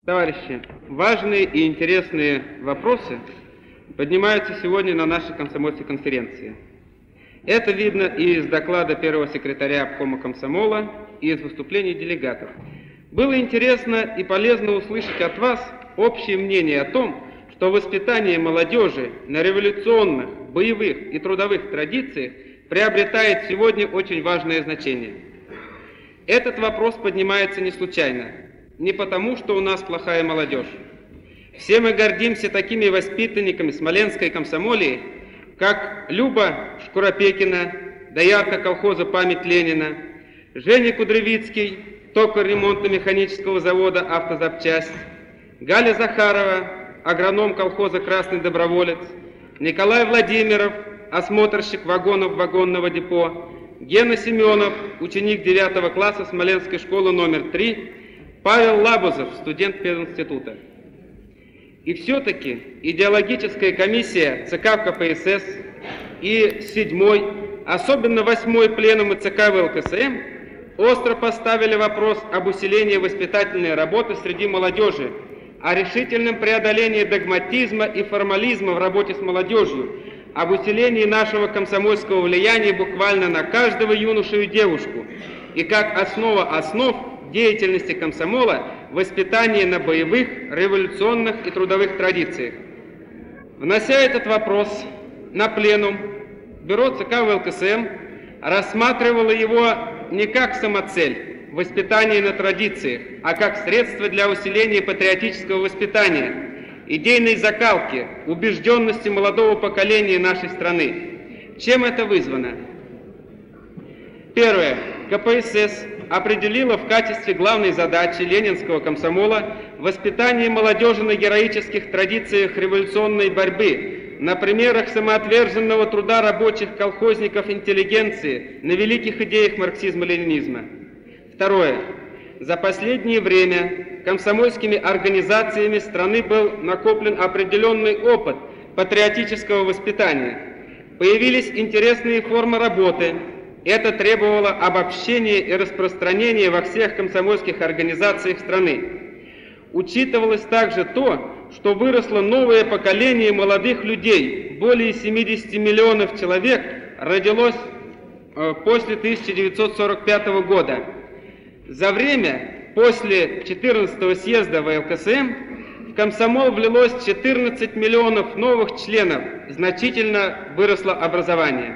Товарищи, важные и интересные вопросы поднимаются сегодня на нашей комсомольской конференции. Это видно и из доклада первого секретаря обкома комсомола, и из выступлений делегатов. Было интересно и полезно услышать от вас общее мнение о том, что воспитание молодежи на революционных, боевых и трудовых традициях приобретает сегодня очень важное значение. Этот вопрос поднимается не случайно, не потому, что у нас плохая молодежь. Все мы гордимся такими воспитанниками смоленской комсомолии, как Люба Шкуропекина, доярка колхоза «Память Ленина», Женя Кудрявицкий, токарь ремонтно-механического завода «Автозапчасть», Галя Захарова, агроном колхоза «Красный доброволец», Николай Владимиров, осмотрщик вагонов вагонного депо, Гена Семенов, ученик 9 класса Смоленской школы номер 3, Павел Лабузов, студент пединститута. И все-таки идеологическая комиссия ЦК КПСС и 7-й, особенно 8-й пленум ЦК ВЛКСМ остро поставили вопрос об усилении воспитательной работы среди молодежи, о решительном преодолении догматизма и формализма в работе с молодежью, об усилении нашего комсомольского влияния буквально на каждого юношу и девушку, и как основа основ деятельности комсомола воспитание на боевых, революционных и трудовых традициях. Внося этот вопрос на пленум, бюро ЦК ВЛКСМ рассматривало его не как самоцель воспитание на традициях, а как средство для усиления патриотического воспитания, идейной закалки, убежденности молодого поколения нашей страны. Чем это вызвано? Первое. КПСС определила в качестве главной задачи ленинского комсомола воспитание молодежи на героических традициях революционной борьбы, на примерах самоотверженного труда рабочих, колхозников, интеллигенции, на великих идеях марксизма-ленинизма. Второе. За последнее время комсомольскими организациями страны был накоплен определенный опыт патриотического воспитания. Появились интересные формы работы. Это требовало обобщения и распространения во всех комсомольских организациях страны. Учитывалось также то, что выросло новое поколение молодых людей, более 70 миллионов человек родилось после 1945 года. За время после 14-го съезда ВЛКСМ в комсомол влилось 14 миллионов новых членов, значительно выросло образование.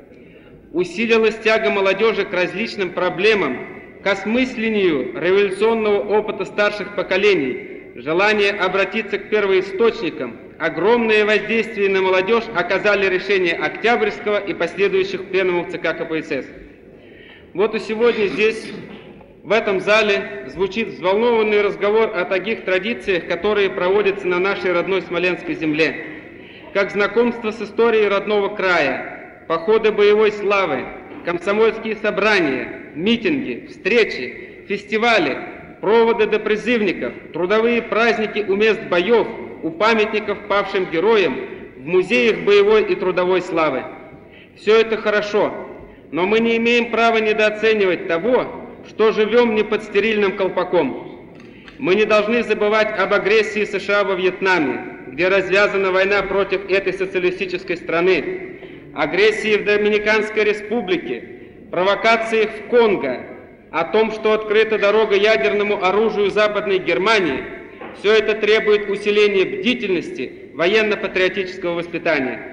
Усилилась тяга молодежи к различным проблемам, к осмыслению революционного опыта старших поколений, желание обратиться к первоисточникам. Огромное воздействие на молодежь оказали решения Октябрьского и последующих пленумов ЦК КПСС. Вот и сегодня здесь, в этом зале, звучит взволнованный разговор о таких традициях, которые проводятся на нашей родной Смоленской земле, как знакомство с историей родного края, походы боевой славы, комсомольские собрания, митинги, встречи, фестивали, проводы до призывников, трудовые праздники у мест боев, у памятников павшим героям, в музеях боевой и трудовой славы. Все это хорошо, но мы не имеем права недооценивать того, что живем не под стерильным колпаком. Мы не должны забывать об агрессии США во Вьетнаме, где развязана война против этой социалистической страны, агрессии в Доминиканской республике, провокациях в Конго, о том, что открыта дорога ядерному оружию Западной Германии. Все это требует усиления бдительности, военно-патриотического воспитания.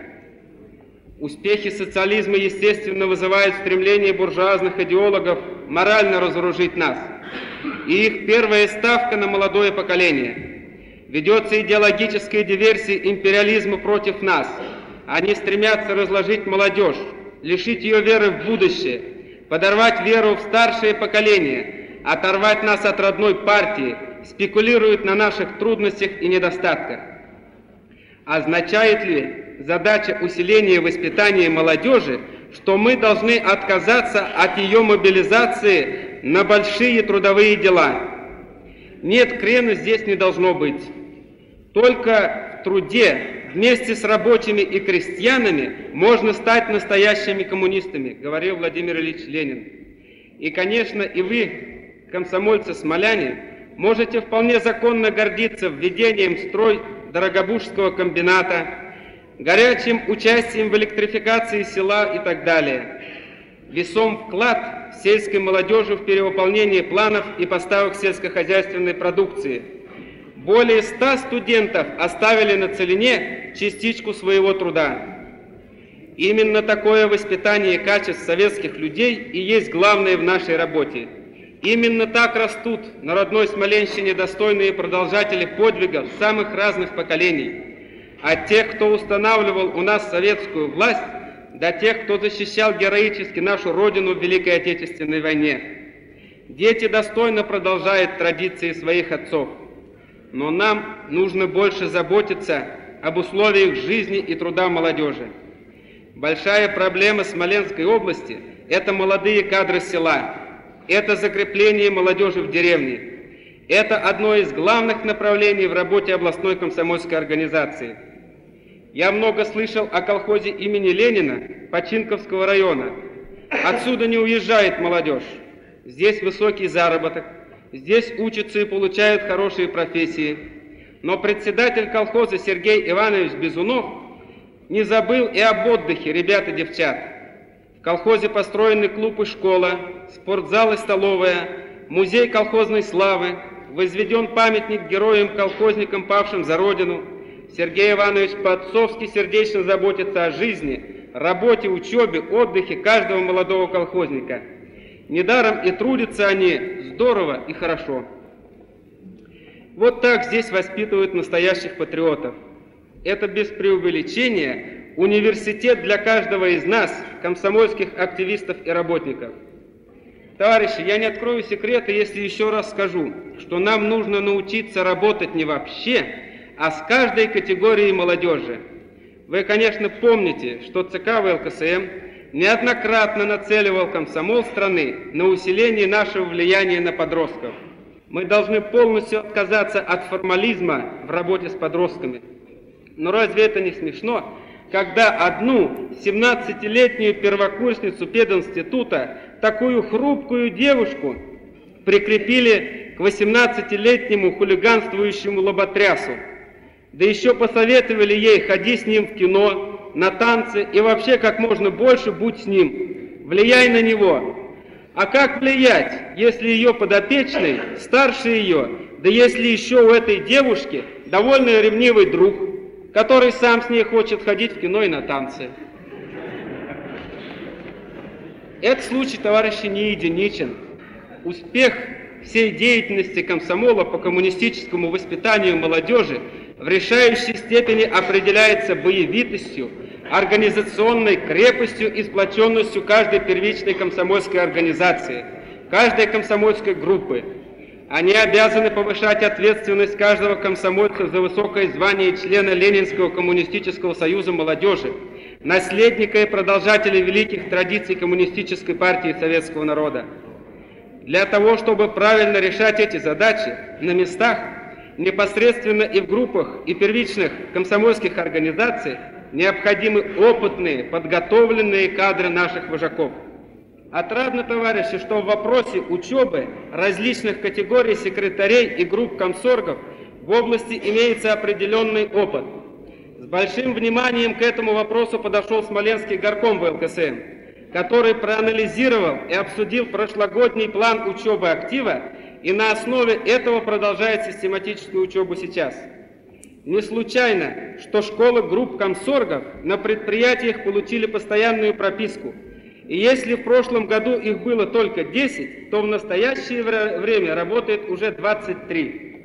Успехи социализма, естественно, вызывают стремление буржуазных идеологов морально разоружить нас. И их первая ставка на молодое поколение. Ведется идеологическая диверсия империализма против нас. Они стремятся разложить молодежь, лишить ее веры в будущее, подорвать веру в старшее поколение, оторвать нас от родной партии, спекулируют на наших трудностях и недостатках. Означает ли задача усиления воспитания молодежи, что мы должны отказаться от ее мобилизации на большие трудовые дела? Нет, крена здесь не должно быть. Только в труде вместе с рабочими и крестьянами можно стать настоящими коммунистами, говорил Владимир Ильич Ленин. И, конечно, и вы, комсомольцы-смоляне, можете вполне законно гордиться введением в строй Дорогобужского комбината, горячим участием в электрификации села и так далее. Весом вклад сельской молодежи в перевыполнение планов и поставок сельскохозяйственной продукции. Более 100 студентов оставили на целине частичку своего труда. Именно такое воспитание качеств советских людей и есть главное в нашей работе. Именно так растут на родной Смоленщине достойные продолжатели подвигов самых разных поколений. От тех, кто устанавливал у нас советскую власть, до тех, кто защищал героически нашу Родину в Великой Отечественной войне. Дети достойно продолжают традиции своих отцов. Но нам нужно больше заботиться об условиях жизни и труда молодежи. Большая проблема Смоленской области – это молодые кадры села, это закрепление молодежи в деревне. Это одно из главных направлений в работе областной комсомольской организации. Я много слышал о колхозе имени Ленина Починковского района. Отсюда не уезжает молодежь. Здесь высокий заработок, здесь учатся и получают хорошие профессии. Но председатель колхоза Сергей Иванович Безунов не забыл и об отдыхе ребят и девчат. В колхозе построены клуб и школа, спортзал и столовая, музей колхозной славы, возведен памятник героям-колхозникам, павшим за Родину. Сергей Иванович по-отцовски сердечно заботится о жизни, работе, учебе, отдыхе каждого молодого колхозника. Недаром и трудятся они здорово и хорошо. Вот так здесь воспитывают настоящих патриотов. Это без преувеличения университет для каждого из нас, комсомольских активистов и работников. Товарищи, я не открою секрета, если еще раз скажу, что нам нужно научиться работать не вообще, а с каждой категорией молодежи. Вы, конечно, помните, что ЦК ВЛКСМ неоднократно нацеливал комсомол страны на усиление нашего влияния на подростков. Мы должны полностью отказаться от формализма в работе с подростками. Но разве это не смешно, когда одну 17-летнюю первокурсницу пединститута, такую хрупкую девушку, прикрепили к 18-летнему хулиганствующему лоботрясу? Да еще посоветовали ей: ходи с ним в кино, на танцы и вообще как можно больше будь с ним, влияй на него. А как влиять, если ее подопечный старше ее, да если еще у этой девушки довольно ревнивый друг, который сам с ней хочет ходить в кино и на танцы? Этот случай, товарищи, не единичен. Успех всей деятельности комсомола по коммунистическому воспитанию молодежи в решающей степени определяется боевитостью, организационной крепостью и сплоченностью каждой первичной комсомольской организации, каждой комсомольской группы. Они обязаны повышать ответственность каждого комсомольца за высокое звание члена Ленинского коммунистического союза молодежи, наследника и продолжателя великих традиций коммунистической партии советского народа. Для того, чтобы правильно решать эти задачи на местах, непосредственно и в группах, и первичных комсомольских организациях, необходимы опытные, подготовленные кадры наших вожаков. Отрадно, товарищи, что в вопросе учебы различных категорий секретарей и групп комсоргов в области имеется определенный опыт. С большим вниманием к этому вопросу подошел Смоленский горком ВЛКСМ, который проанализировал и обсудил прошлогодний план учебы актива и на основе этого продолжает систематическую учебу сейчас. Не случайно, что школы групп комсоргов на предприятиях получили постоянную прописку. И если в прошлом году их было только 10, то в настоящее время работает уже 23.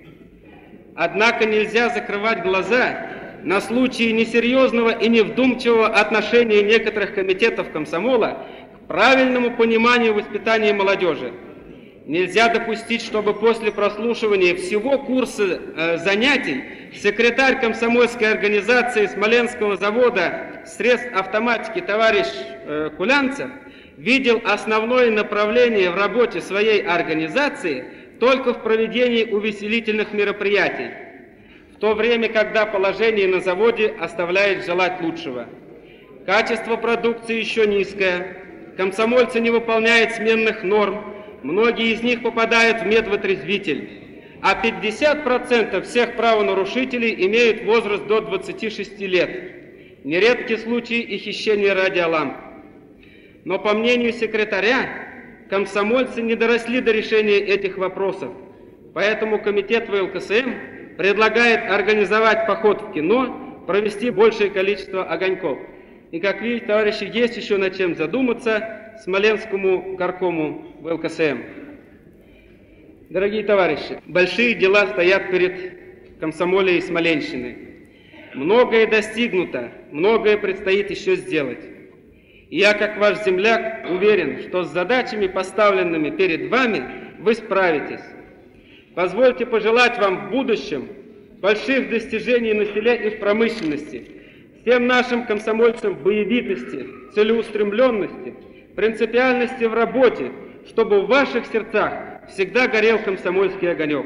Однако нельзя закрывать глаза на случаи несерьезного и невдумчивого отношения некоторых комитетов комсомола к правильному пониманию воспитания молодежи. Нельзя допустить, чтобы после прослушивания всего курса занятий секретарь комсомольской организации Смоленского завода средств автоматики товарищ Кулянцев видел основное направление в работе своей организации только в проведении увеселительных мероприятий, в то время, когда положение на заводе оставляет желать лучшего. Качество продукции еще низкое, комсомольцы не выполняют сменных норм, многие из них попадают в медвотрезвитель. а 50% всех правонарушителей имеют возраст до 26 лет. Нередки случаи и хищения радиоламп. Но по мнению секретаря, комсомольцы не доросли до решения этих вопросов. Поэтому комитет ВЛКСМ предлагает организовать поход в кино, провести большее количество огоньков. И, как видите, товарищи, есть еще над чем задуматься Смоленскому горкому ВЛКСМ. Дорогие товарищи, большие дела стоят перед комсомолией Смоленщины. Многое достигнуто, многое предстоит еще сделать. И я, как ваш земляк, уверен, что с задачами, поставленными перед вами, вы справитесь. Позвольте пожелать вам в будущем больших достижений на селе и в промышленности, всем нашим комсомольцам боевитости, целеустремленности, принципиальности в работе, чтобы в ваших сердцах всегда горел комсомольский огонек.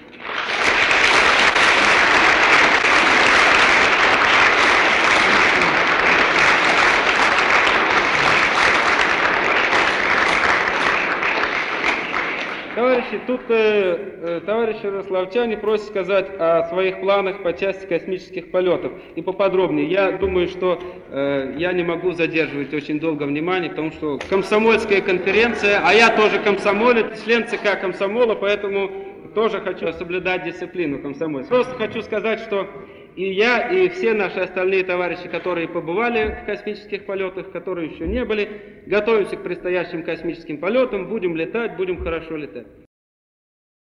Товарищи, тут товарищи ярославчане просят сказать о своих планах по части космических полетов и поподробнее. Я думаю, что я не могу задерживать очень долго внимание, потому что комсомольская конференция, а я тоже комсомолец, член ЦК комсомола, поэтому тоже хочу соблюдать дисциплину комсомольскую. Просто хочу сказать, что и я, и все наши остальные товарищи, которые побывали в космических полетах, которые еще не были, готовимся к предстоящим космическим полетам, будем летать, будем хорошо летать.